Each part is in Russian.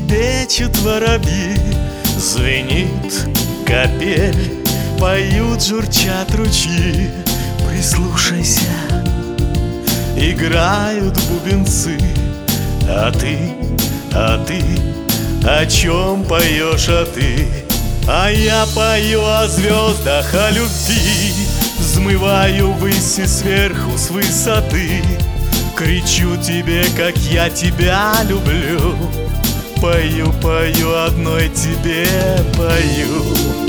щебечут воробьи, звенит капель, поют, журчат ручьи. Прислушайся, играют бубенцы. А ты, о чем поешь, а ты? А я пою о звездах, о любви, взмываю ввысь сверху с высоты. Кричу тебе, как я тебя люблю. Пою, пою, одной тебе пою.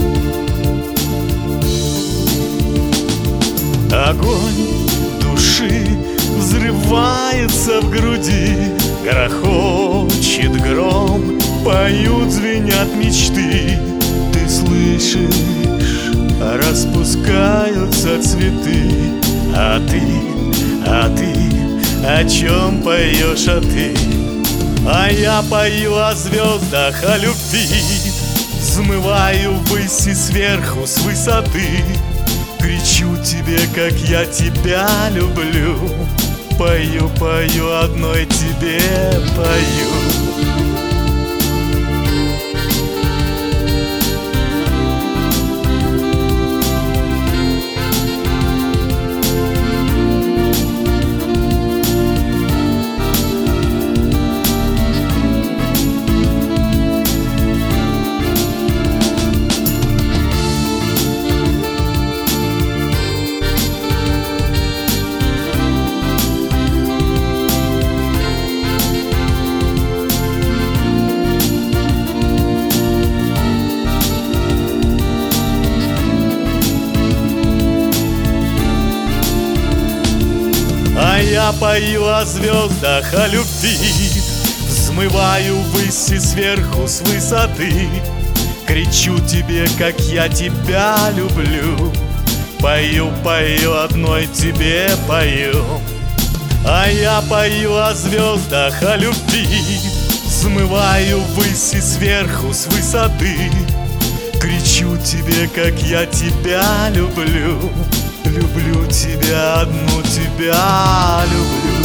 Огонь души взрывается в груди, грохочет гром, поют, звенят мечты. Ты слышишь, распускаются цветы. А ты, о чем поешь, а ты? А я пою о звездах, о любви, взмываю ввысь и сверху с высоты. Кричу тебе, как я тебя люблю. Пою, пою, одной тебе пою. А я пою о звездах, о любви, взмываю ввысь и сверху с высоты. Кричу тебе, как я тебя люблю. Пою, пою, одной тебе пою. А я пою о звездах, о любви, взмываю ввысь и сверху с высоты. Кричу тебе, как я тебя люблю. Люблю тебя, одну тебя люблю.